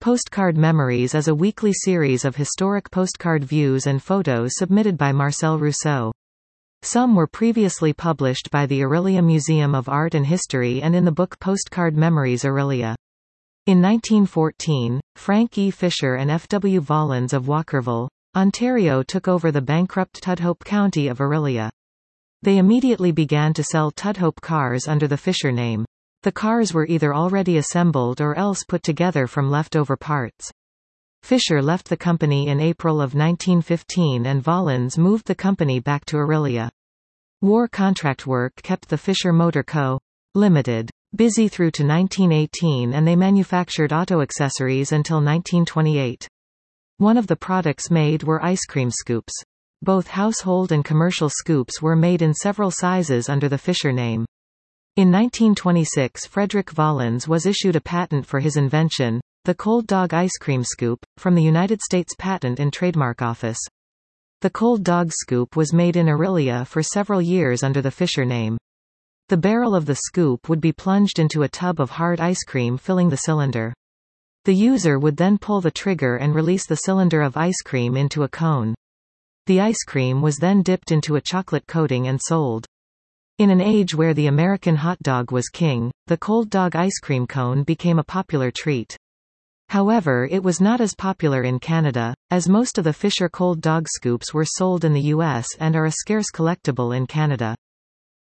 Postcard Memories is a weekly series of historic postcard views and photos submitted by Marcel Rousseau. Some were previously published by the Orillia Museum of Art and History and in the book Postcard Memories Orillia. In 1914, Frank E. Fisher and F. W. Volans of Walkerville, Ontario took over the bankrupt Tudhope County of Orillia. They immediately began to sell Tudhope cars under the Fisher name. The cars were either already assembled or else put together from leftover parts. Fisher left the company in April of 1915 and Volans moved the company back to Orillia. War contract work kept the Fisher Motor Co. Limited busy through to 1918 and they manufactured auto accessories until 1928. One of the products made were ice cream scoops. Both household and commercial scoops were made in several sizes under the Fisher name. In 1926 Frederick Volans was issued a patent for his invention, the Cold Dog Ice Cream Scoop, from the United States Patent and Trademark Office. The Cold Dog Scoop was made in Orillia for several years under the Fisher name. The barrel of the scoop would be plunged into a tub of hard ice cream filling the cylinder. The user would then pull the trigger and release the cylinder of ice cream into a cone. The ice cream was then dipped into a chocolate coating and sold. In an age where the American hot dog was king, the Cold Dog ice cream cone became a popular treat. However, it was not as popular in Canada, as most of the Fisher Cold Dog scoops were sold in the U.S. and are a scarce collectible in Canada.